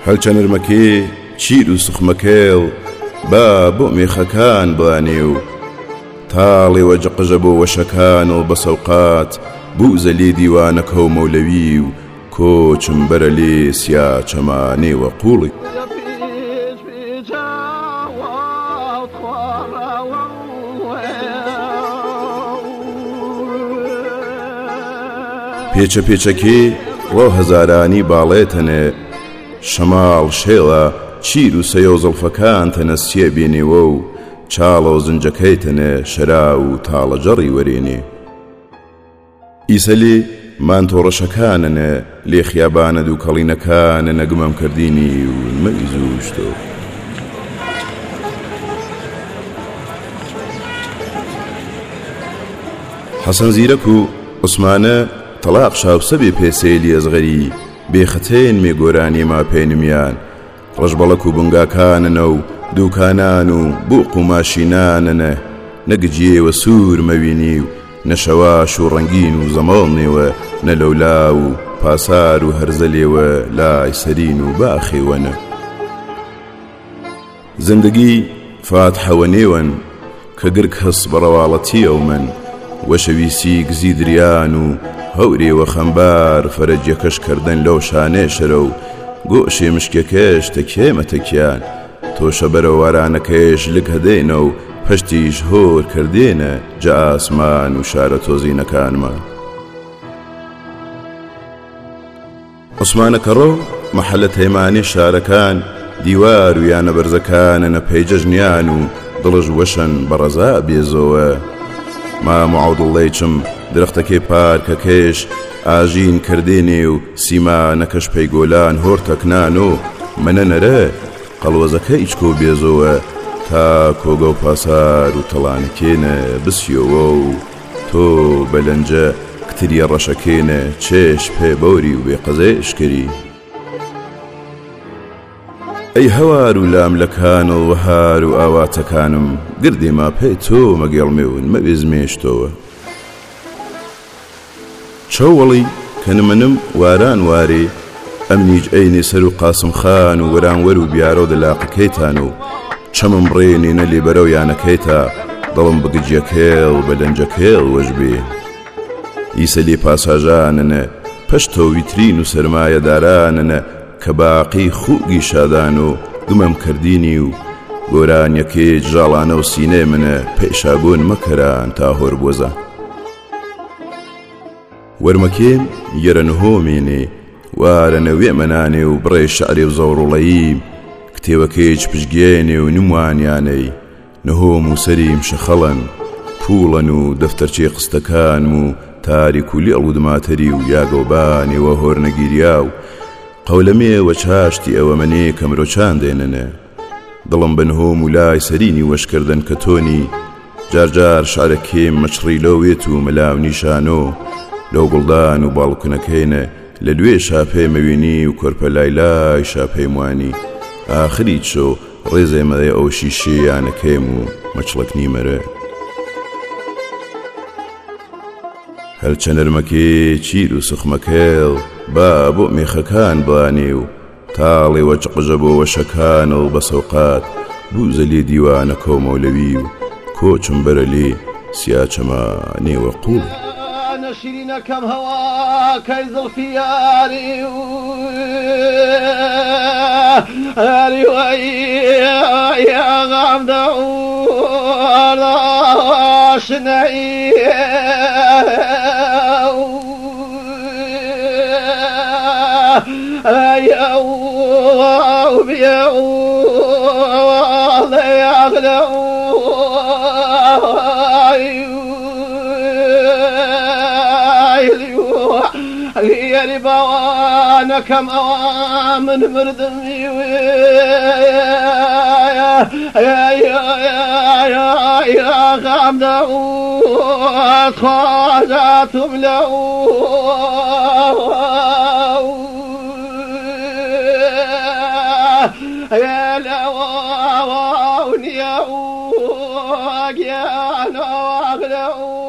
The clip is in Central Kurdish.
هەلچە نرمەکێ چیر و سوخمەکێڵ با بۆ مێخەکان بڵانێ و تاڵێوە جقژە بۆ وەشەکان و بەسەوقات بوزە لێ دیوانەکە و مەولەوی و کۆچم بەرە لێ سیا چەمانێوە قوڵی پێچە پێچەکێ ڕۆ هەزارانی باڵێتەنێ شەماڵ شێڵە چیر و سەیە و زەڵفەکان تەنە سیە بێنێوە و چاڵە و زنجەکەیتەنێ شەرا و تاڵەجەڕی وەرێنێ ئیسەلێ مانتۆڕەشەکانەنە لێ خیابانە دوو کەڵینەکانە نەگمەم کردینی و مەوی زوشتۆ حەسەن زیرەک و عوسمانە تەلاق شاوسەبێ پێسێلی ئەزغەری بێخەتێن مێگۆرانی ما پێنمیان ڕەشبەڵەک و بنگاکاننە و دووکانان و بوق و ماشینانەنە نەگجێوە سوور مەوینی و نەشەواش و ڕەنگین و زەماڵنێوە نەلەولا و پاسار و هەرزەلێوە لای سەرین و باخێوەنە زندگی فاتحەوە نێوەن کە گرک هەس بەڕەواڵەتی ئەو من وەشەویسی گزی دریان و هەورێوە خەمبار فەرەجیەکەش کردن لەو شانێ شەرە و گۆشێ مشکێکەش تەکێمە تەکیان تۆشە بەرە وارانەکەش لک هەدێنە و پشتیش هۆر کردێنە جا ئاسمان و شارە تۆزینەکانمان عوسمانەکەڕۆ مەحەلە تەیمانی شارەکان دیوار و یانە بەرزەکانە پەیجەژنیان و دڵش وەشن بەڕەزا بێزەوە مام و عەودڵڵەی چم درەختەکەی پارکەکەش ئاژین کردێنێ و سیمانەکەش پەیگۆلان هۆرتەکنان و منە نەرە قەڵوەزەکە ئیچکۆ بێزەوە تا کۆگە و پاسار و تەڵانکێنە بسیەوە و تۆ بەلەنجە کتریە ڕەشەکێنە چێش پێ بەوری و بێقەزێشکری ئەی هەوار و لاملەکان و وەهار و ئاواتەکانم گردێ ما پێی تۆ مەگەڵمێون مەبێزمێشتەوە چاوەڵی کەنمەنم واران وارێ ئەمنیج ئەینێ سەر و قاسم خان و وەرانوەر و بیارە و دەلاقەکەیتان و چەمم ڕێنێنە لێبەرە و یانەکەیتا دڵم بگجیەکێڵ بەلەنجەکێڵ وەژبێ ئیسە لێ پاساژانەنە پەشتە و ویترین و سەرمایەدارانەنە کە باقی خوگی شادان و گمەم کردینی و گۆرانیەکەی جاڵانە و سینێ منە پێشابوون مەکەران تا هۆر بۆزە وەرمەکێم یەرەنهۆمێنێ وارە نەوێ مەنانێ و بڕێ شعرێ و زەوڕوڵەییم کتێوەکەیچ پشگێنێ و نموانیانەی نەهۆم و سەریم شەخەڵەن پوڵەن و دەفتەرچێ قستەکانم و تاریک و لێڵ و دماتەری و یاگەوبانێوە هۆرنەگیریا و قەولەمێوە چاشتی ئەوە منێ کە مرۆچان دێنەنە دڵم بنهۆم و لای سەرینی وەشکردن کە تۆنی جارجار شعرەکێم مەچڕی لەوێت و مەلاو نیشانۆ لەو گوڵدان و باڵکونەکەینە لە دوێ شاپێ مەوینی و کۆرپە لای شاپەی موانی ئاخری چۆ ڕێزێ مەدەی ئەو شیشەیانەکەیم و مەچڵەکنی مەرە هەرچە نەرمەکێ چیر و سوخمەکێڵ با بۆ مێخەکان بڵانێ و تاڵێوە چقژە بۆ وەشەکان و بەسەوقات بوزە لێ دیوانەکە و مەولەوی و کۆچم بەرە لێ سیا چەمانێوە قوڵ شیرینەکەم هەواکەی زڵفی یاری یاری وەیاغامدە و ئاشنایی ئەو بێ لەیاغلە یاری باوانەکەم ئەوە من مردمی غامدە و خوازاتم لەو لەوە نیە و گیانەوەغلە و